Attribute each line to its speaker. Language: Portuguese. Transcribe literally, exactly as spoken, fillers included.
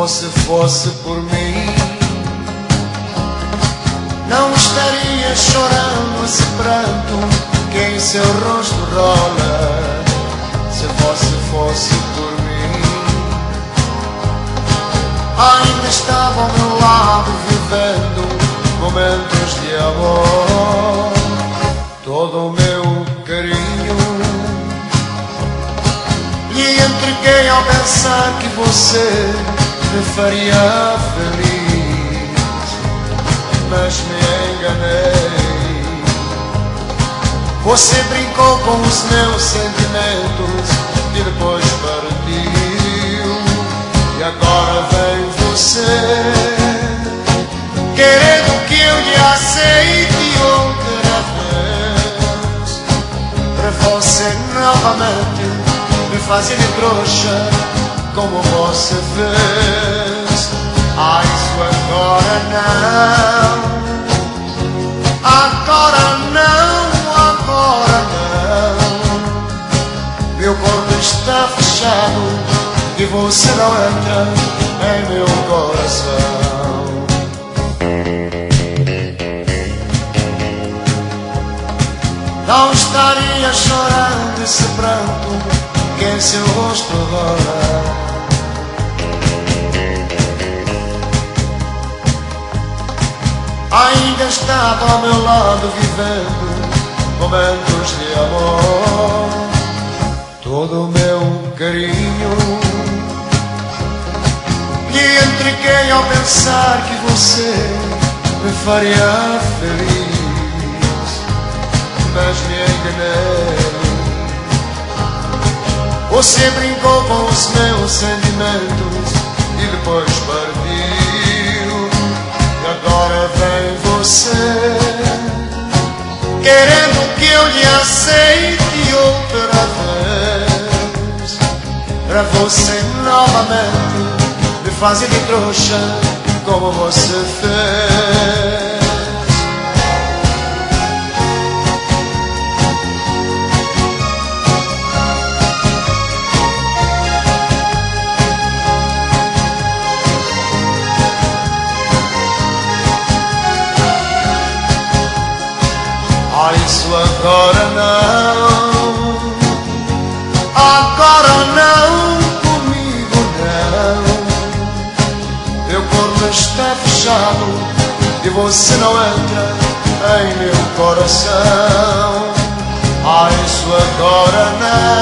Speaker 1: você fosse por mim, não estaria chorando esse pranto que em seu rosto rola. Se você fosse por mim, ainda estava ao meu lado vivendo momentos de amor. Todo o meu carinho lhe entreguei ao pensar que você me faria feliz, mas me enganei. Você brincou com os meus sentimentos e depois partiu. E agora vem você querendo que eu lhe aceite outra vez, para você novamente me fazer de trouxa como você fez. Ah, isso agora não, agora não, agora não. Meu corpo está fechado e você não entra em meu coração. Não estaria chorando esse pranto que em seu rosto rola. Ainda estava ao meu lado vivendo momentos de amor. Todo o meu carinho lhe entreguei ao pensar que você me faria feliz, mas me enganei. Você brincou com os meus sentimentos e depois partiu. E agora vem você querendo que eu lhe aceite outra vez, pra você novamente me fazer de trouxa como você fez. Ah, isso agora não, agora não, comigo não. Meu corpo está fechado e você não entra em meu coração. Ah, isso agora não.